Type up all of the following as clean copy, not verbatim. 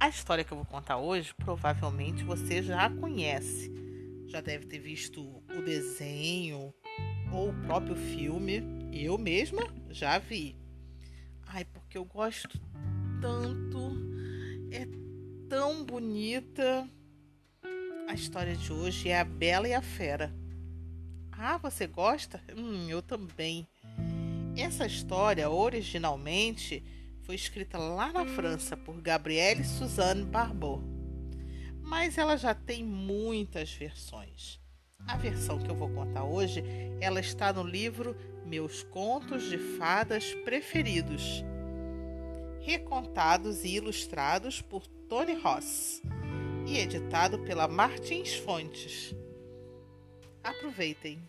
A história que eu vou contar hoje, provavelmente você já conhece. Já deve ter visto o desenho ou o próprio filme. Eu mesma já vi. Ai, porque eu gosto tanto. É tão bonita. A história de hoje é A Bela e a Fera. Ah, você gosta? Eu também. Essa história, originalmente, foi escrita lá na França por Gabrielle Suzanne Barbot, mas ela já tem muitas versões. A versão que eu vou contar hoje, ela está no livro Meus Contos de Fadas Preferidos, recontados e ilustrados por Tony Ross e editado pela Martins Fontes. Aproveitem!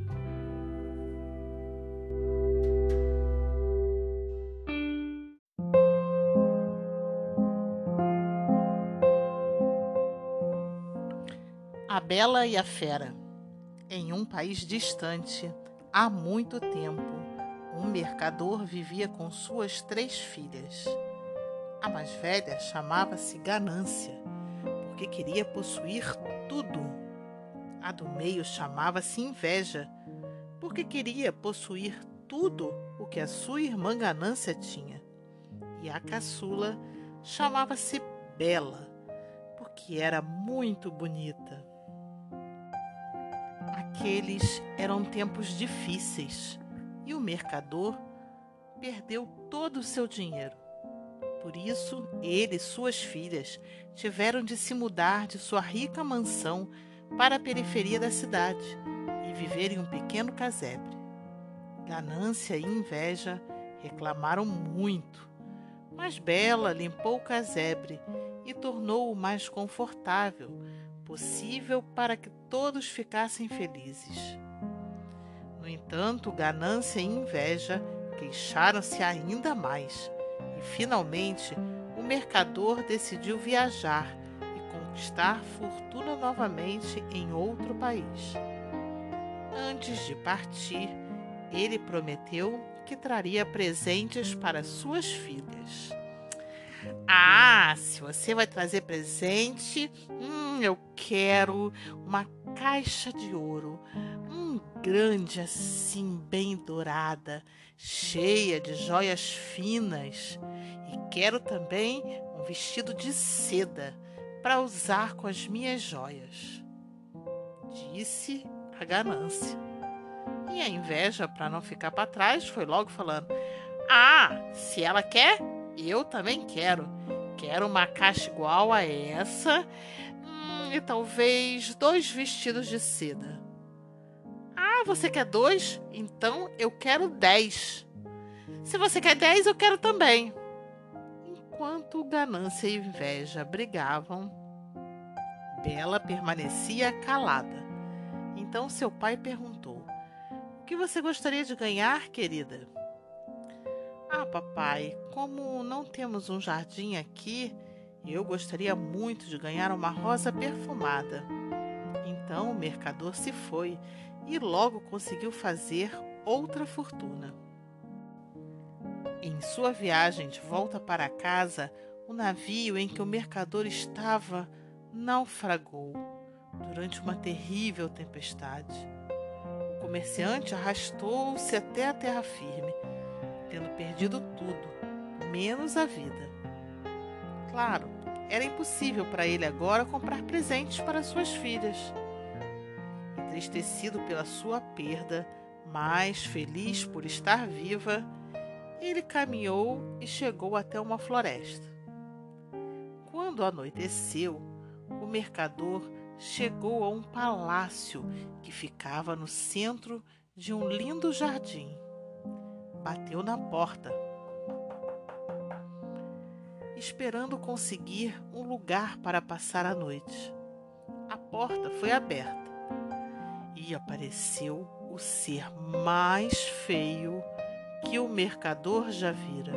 A Bela e a Fera. Em um país distante, há muito tempo, um mercador vivia com suas 3 filhas. A mais velha chamava-se Ganância, porque queria possuir tudo. A do meio chamava-se Inveja, porque queria possuir tudo o que a sua irmã Ganância tinha. E a caçula chamava-se Bela, porque era muito bonita. Aqueles eram tempos difíceis e o mercador perdeu todo o seu dinheiro. Por isso, ele e suas filhas tiveram de se mudar de sua rica mansão para a periferia da cidade e viver em um pequeno casebre. Ganância e Inveja reclamaram muito, mas Bela limpou o casebre e tornou-o mais confortável possível para que todos ficassem felizes. No entanto, Ganância e Inveja queixaram-se ainda mais e, finalmente, o mercador decidiu viajar e conquistar fortuna novamente em outro país. Antes de partir, ele prometeu que traria presentes para suas filhas. Ah, se você vai trazer presente, eu quero uma caixa de ouro, grande assim, bem dourada, cheia de joias finas. E quero também um vestido de seda para usar com as minhas joias, disse a Ganância. E a Inveja, para não ficar para trás, foi logo falando: Ah, se ela quer, eu também quero. Quero uma caixa igual a essa e talvez 2 vestidos de seda. Ah, você quer 2? Então eu quero 10. Se você quer 10, eu quero também. Enquanto Ganância e Inveja brigavam, Bela permanecia calada. Então seu pai perguntou: O que você gostaria de ganhar, querida? Ah, papai, como não temos um jardim aqui, eu gostaria muito de ganhar uma rosa perfumada. Então o mercador se foi e logo conseguiu fazer outra fortuna. Em sua viagem de volta para casa, o navio em que o mercador estava naufragou durante uma terrível tempestade. O comerciante arrastou-se até a terra firme, tendo perdido tudo, menos a vida. Claro, era impossível para ele agora comprar presentes para suas filhas. Entristecido pela sua perda, mas feliz por estar viva, ele caminhou e chegou até uma floresta. Quando anoiteceu, o mercador chegou a um palácio que ficava no centro de um lindo jardim. Bateu na porta, esperando conseguir um lugar para passar a noite. A porta foi aberta e apareceu o ser mais feio que o mercador já vira.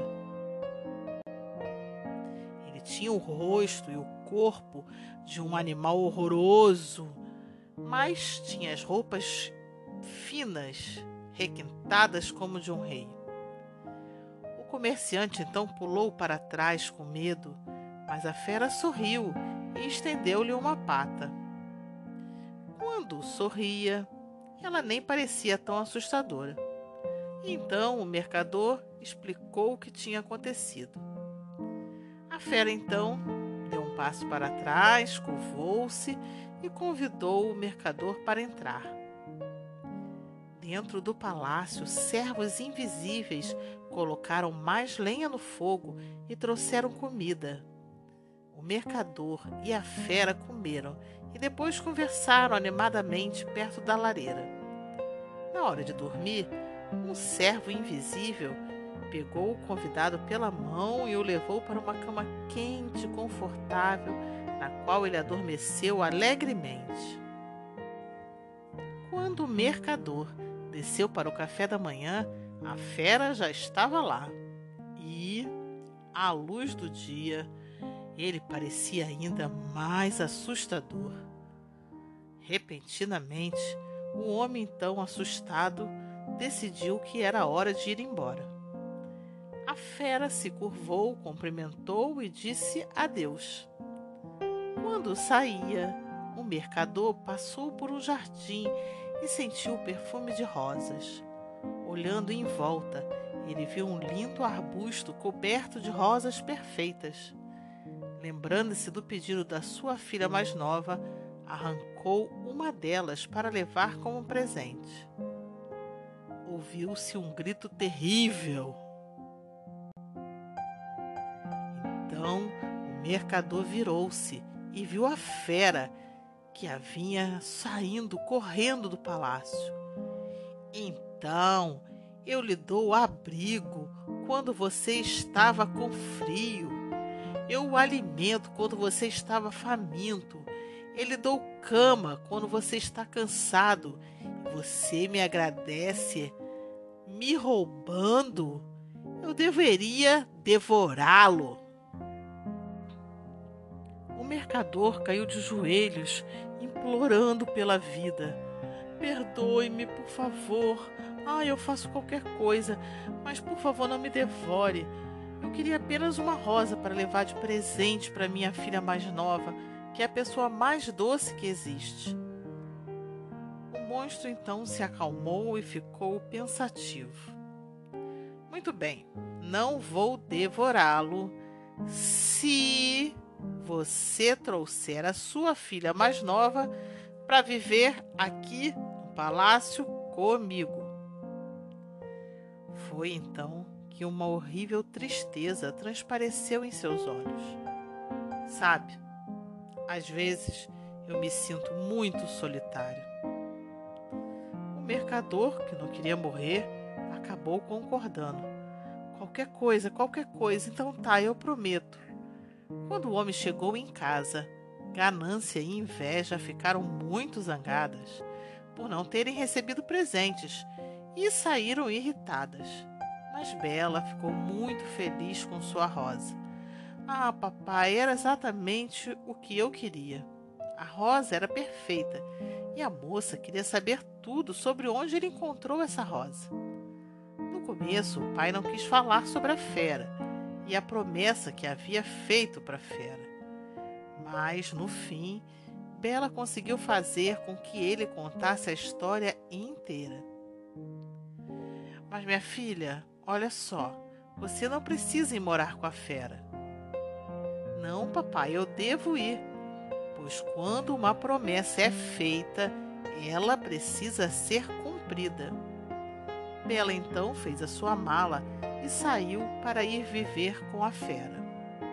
Ele tinha o rosto e o corpo de um animal horroroso, mas tinha as roupas finas, requintadas como de um rei. O comerciante então pulou para trás com medo, mas a fera sorriu e estendeu-lhe uma pata. Quando sorria, ela nem parecia tão assustadora. Então o mercador explicou o que tinha acontecido. A fera então deu um passo para trás, curvou-se e convidou o mercador para entrar. Dentro do palácio, servos invisíveis colocaram mais lenha no fogo e trouxeram comida. O mercador e a fera comeram e depois conversaram animadamente perto da lareira. Na hora de dormir, um servo invisível pegou o convidado pela mão e o levou para uma cama quente e confortável, na qual ele adormeceu alegremente. Quando o mercador desceu para o café da manhã, a fera já estava lá. E, à luz do dia, ele parecia ainda mais assustador. Repentinamente, o homem, então assustado, decidiu que era hora de ir embora. A fera se curvou, cumprimentou e disse adeus. Quando saía, o mercador passou por um jardim e sentiu o perfume de rosas. Olhando em volta, ele viu um lindo arbusto coberto de rosas perfeitas. Lembrando-se do pedido da sua filha mais nova, arrancou uma delas para levar como presente. Ouviu-se um grito terrível. Então o mercador virou-se e viu a fera que vinha saindo correndo do palácio. Então eu lhe dou abrigo quando você estava com frio. Eu o alimento quando você estava faminto. Eu lhe dou cama quando você está cansado. E você me agradece me roubando? Eu deveria devorá-lo. O mercador caiu de joelhos, implorando pela vida. Perdoe-me, por favor. Eu faço qualquer coisa, mas por favor não me devore. Eu queria apenas uma rosa para levar de presente para minha filha mais nova, que é a pessoa mais doce que existe. O monstro então se acalmou e ficou pensativo. Muito bem, não vou devorá-lo se você trouxer a sua filha mais nova para viver aqui no palácio comigo. Foi então que uma horrível tristeza transpareceu em seus olhos. Sabe, às vezes eu me sinto muito solitário. O mercador, que não queria morrer, acabou concordando. Qualquer coisa, então tá, eu prometo. Quando o homem chegou em casa, ganância e inveja ficaram muito zangadas por não terem recebido presentes e saíram irritadas. Mas Bela ficou muito feliz com sua rosa. Papai, era exatamente o que eu queria. A rosa era perfeita e a moça queria saber tudo sobre onde ele encontrou essa rosa. No começo, o pai não quis falar sobre a fera e a promessa que havia feito para a fera. Mas, no fim, Bela conseguiu fazer com que ele contasse a história inteira. Mas, minha filha, olha só, você não precisa ir morar com a fera. Não, papai, eu devo ir, pois quando uma promessa é feita, ela precisa ser cumprida. Bela então fez a sua mala e saiu para ir viver com a fera.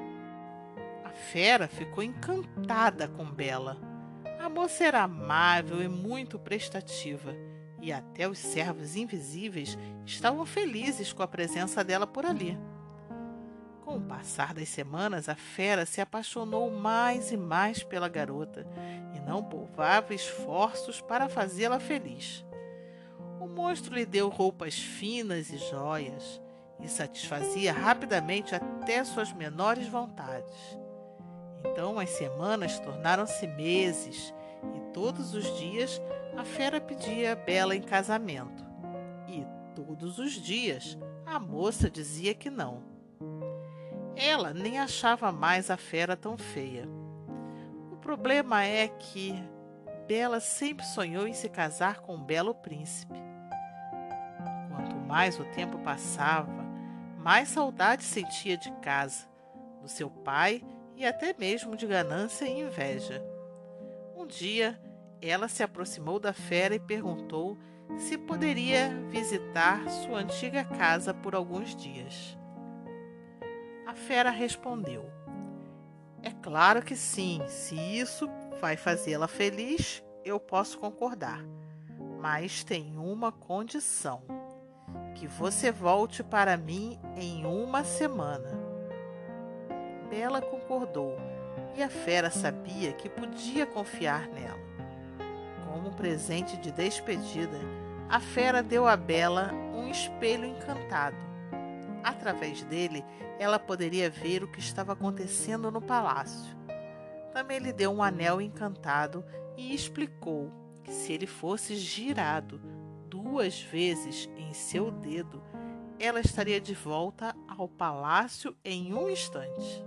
A fera ficou encantada com Bela. A moça era amável e muito prestativa, e até os servos invisíveis estavam felizes com a presença dela por ali. Com o passar das semanas, a fera se apaixonou mais e mais pela garota e não poupava esforços para fazê-la feliz. O monstro lhe deu roupas finas e joias e satisfazia rapidamente até suas menores vontades. Então as semanas tornaram-se meses e todos os dias a fera pedia a Bela em casamento. E todos os dias a moça dizia que não. Ela nem achava mais a fera tão feia. O problema é que Bela sempre sonhou em se casar com um belo príncipe. Quanto mais o tempo passava, mais saudade sentia de casa, do seu pai e até mesmo de ganância e inveja. Um dia, ela se aproximou da fera e perguntou se poderia visitar sua antiga casa por alguns dias. A fera respondeu: "É claro que sim, se isso vai fazê-la feliz, eu posso concordar. Mas tem uma condição: que você volte para mim em uma semana." Bela concordou, e a fera sabia que podia confiar nela. Como um presente de despedida, a fera deu a Bela um espelho encantado. Através dele, ela poderia ver o que estava acontecendo no palácio. Também lhe deu um anel encantado e explicou que se ele fosse girado 2 vezes em seu dedo, ela estaria de volta ao palácio em um instante.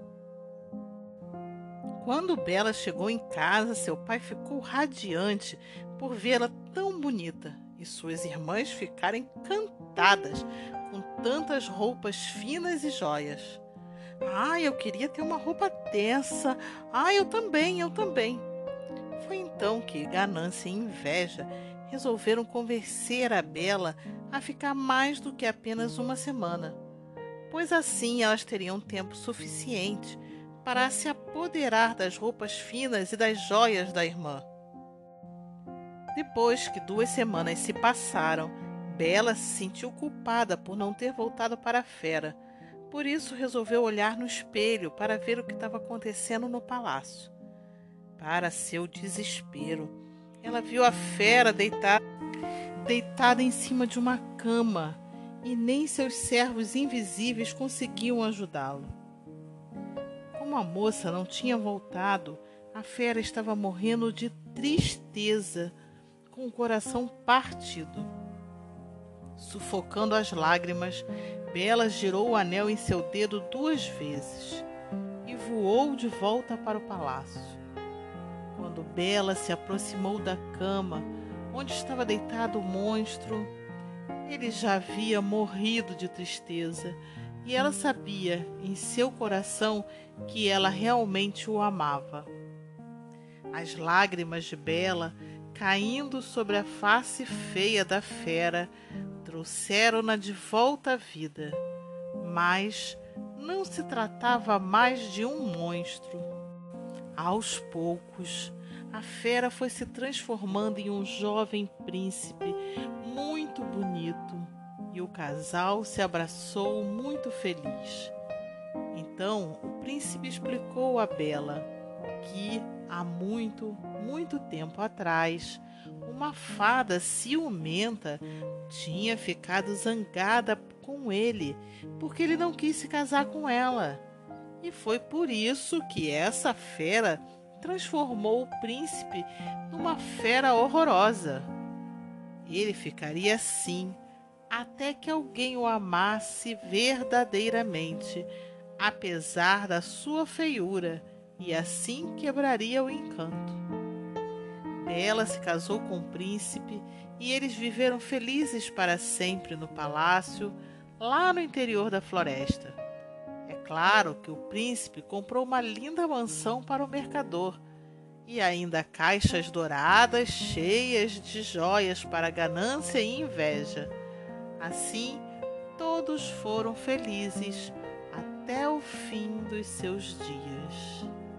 Quando Bela chegou em casa, seu pai ficou radiante por vê-la tão bonita e suas irmãs ficaram encantadas com tantas roupas finas e joias. "Ah, eu queria ter uma roupa dessa. Ah, eu também, eu também." Foi então que ganância e inveja resolveram convencer a Bela a ficar mais do que apenas uma semana, pois assim elas teriam tempo suficiente para se apoderar das roupas finas e das joias da irmã. Depois que 2 semanas se passaram, Bela se sentiu culpada por não ter voltado para a fera. Por isso resolveu olhar no espelho para ver o que estava acontecendo no palácio. Para seu desespero, ela viu a fera deitada em cima de uma cama e nem seus servos invisíveis conseguiam ajudá-lo. Como a moça não tinha voltado, a fera estava morrendo de tristeza, com o coração partido. Sufocando as lágrimas, Bela girou o anel em seu dedo 2 vezes e voou de volta para o palácio. Quando Bela se aproximou da cama onde estava deitado o monstro, ele já havia morrido de tristeza e ela sabia em seu coração que ela realmente o amava. As lágrimas de Bela, caindo sobre a face feia da fera, trouxeram-na de volta à vida, mas não se tratava mais de um monstro. Aos poucos, a fera foi se transformando em um jovem príncipe muito bonito e o casal se abraçou muito feliz. Então, o príncipe explicou a Bela que há muito, muito tempo atrás, uma fada ciumenta tinha ficado zangada com ele porque ele não quis se casar com ela. E foi por isso que essa fera transformou o príncipe numa fera horrorosa. Ele ficaria assim até que alguém o amasse verdadeiramente, apesar da sua feiura, e assim quebraria o encanto. Bela se casou com o príncipe e eles viveram felizes para sempre no palácio, lá no interior da floresta. É claro que o príncipe comprou uma linda mansão para o mercador e ainda caixas douradas cheias de joias para ganância e inveja. Assim, todos foram felizes até o fim dos seus dias.